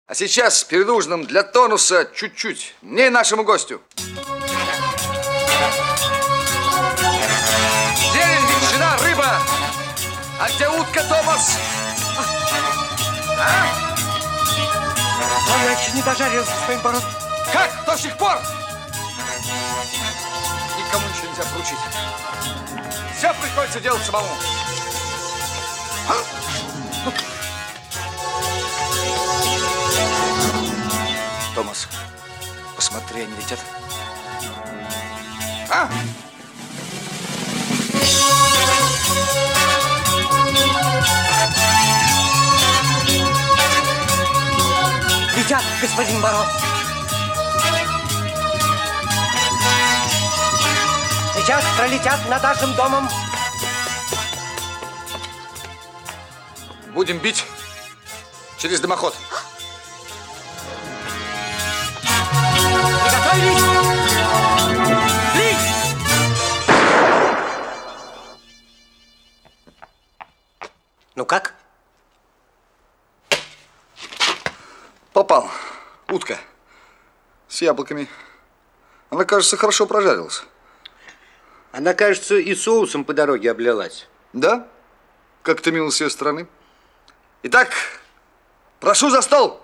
А сейчас перед ужином для тонуса чуть-чуть. Мне и нашему гостю. Зелень, ветчина, рыба. А где утка, Томас? А? Я еще не дожарился, господин барон. Как? До сих пор? Никому ничего нельзя поручить. Все приходится делать самому. Томас, посмотри, они летят. А? Летят, господин барон. Сейчас пролетят над нашим домом. Будем бить через дымоход. Приготовились! Бить! Ну как? Попал. Утка. С яблоками. Она, кажется, хорошо прожарилась. Она, кажется, и соусом по дороге облилась. Да? Как-то мило с ее стороны. Итак, прошу за стол.